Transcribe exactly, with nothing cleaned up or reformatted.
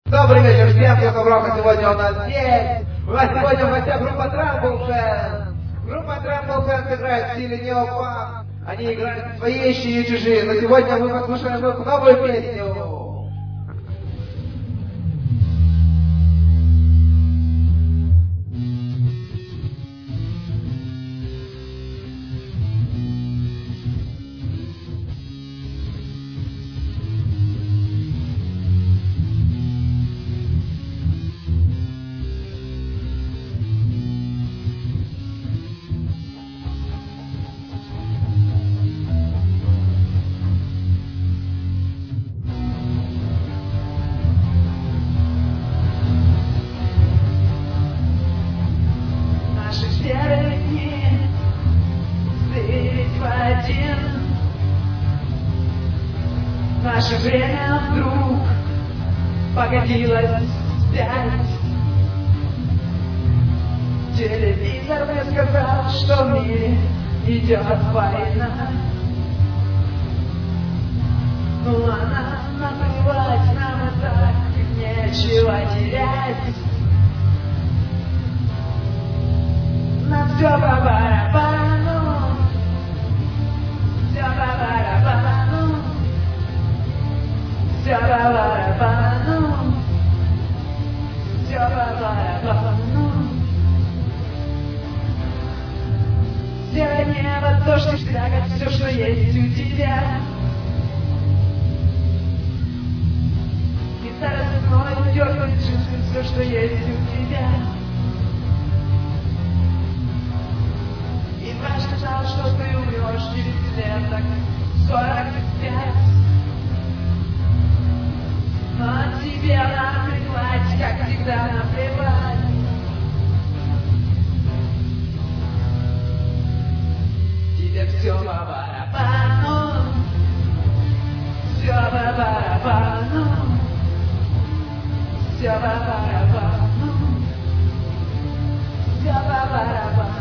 Добрый вечер всем, кто собрался сегодня у нас здесь. У нас сегодня в гостях группа Trample Fans. Группа Trample Fans играет в стиле неопанк. Они играют свои вещи и чужие. Но сегодня мы послушаем их новую песню. Наше время вдруг погодилось вспять. Телевизор мне сказал, что в мире идет война. Ну ладно, наплевать, нам и так нечего терять. Нам все по барабану, все по барабану. Все по барабану, все по барабану. Серое небо, дождь и слякоть, все, что есть у тебя. Гитара с мной, дёргает джинсы, все, что есть у тебя. И врач сказал, что ты умрешь через лет так сорок пять. Но тебе наплевать, как всегда наплевать. Тебе все по барабану, все по барабану, все по барабану, все по барабану.